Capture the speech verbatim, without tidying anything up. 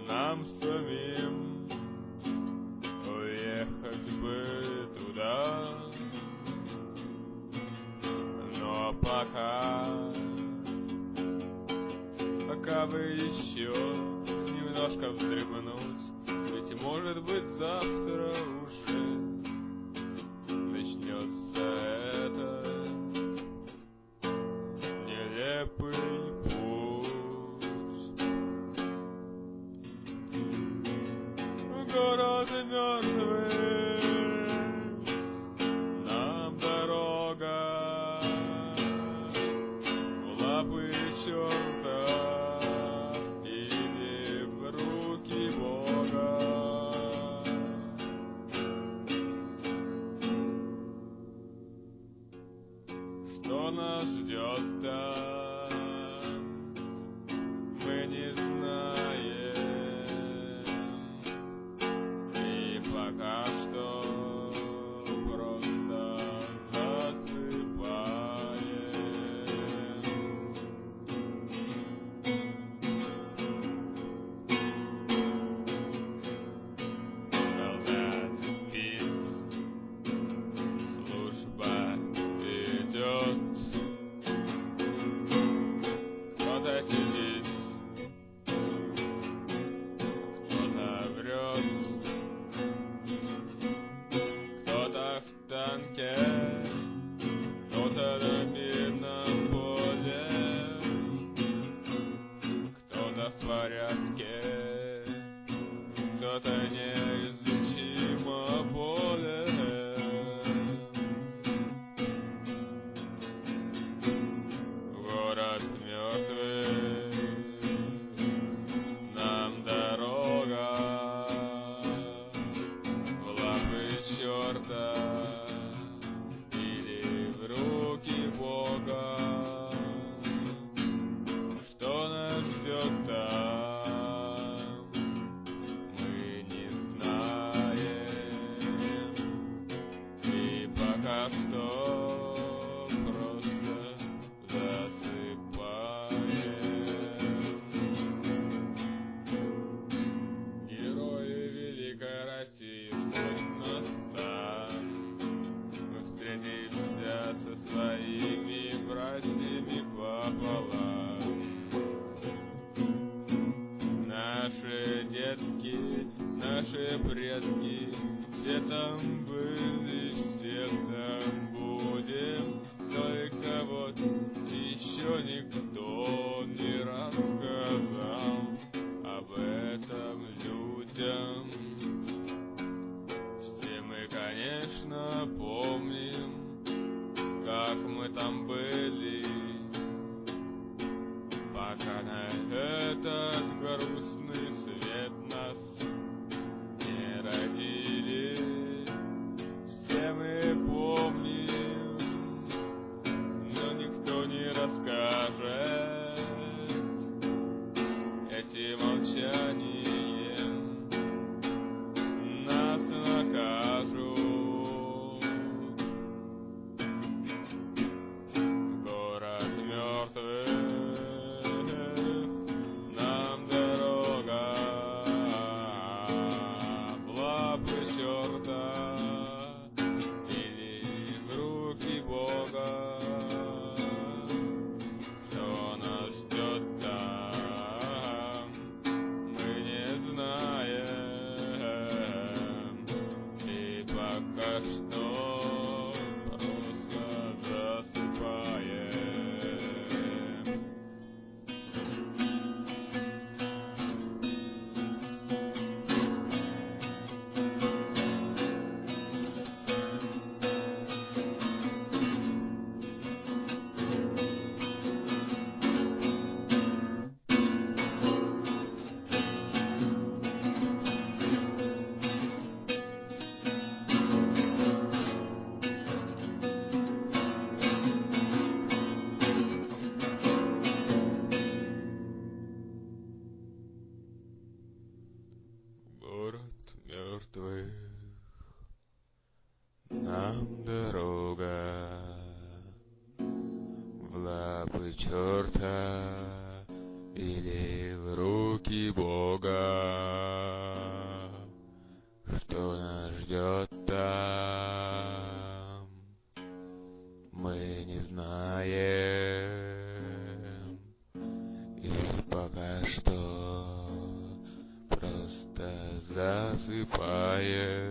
нам самим уехать бы туда, но пока, пока бы еще немножко вздремнуть, ведь может быть завтра уже начнется этот нелепый путь. Город мертвых, нам дорога в лапы черта или в руки Бога. Что нас ждет там, мы не знаем, и пока что просто засыпаем. Солдат спит, служба идет. Кто-то сидит, кто-то врет, кто-то в танке, кто-то на минном поле, кто-то в порядке, кто-то неизлечимо болен. Город мертвых, нам дорога в лапы черта или в руки Бога. Что нас ждет там, мы не знаем, и пока что просто засыпаем. Герои великой России, ждут нас там. Мы встретимся со своими братьями пополам. Наши детки, наши предки, все там были, все там будем. Только вот еще никто не рассказал об этом людям. Все мы, конечно, помним, как мы там были, пока на этот грустный свет нас не родили. Все мы помним, но никто не расскажет этим молчанием, нас накажут. Город мертвых, нам дорога в лапы черта или в руки Бога. Что нас ждет там, мы не знаем, и пока что просто засыпаем. Город мертвых, нам дорога в лапы черта или в руки Бога, что нас ждет там, мы не знаем, и пока что просто засыпаем.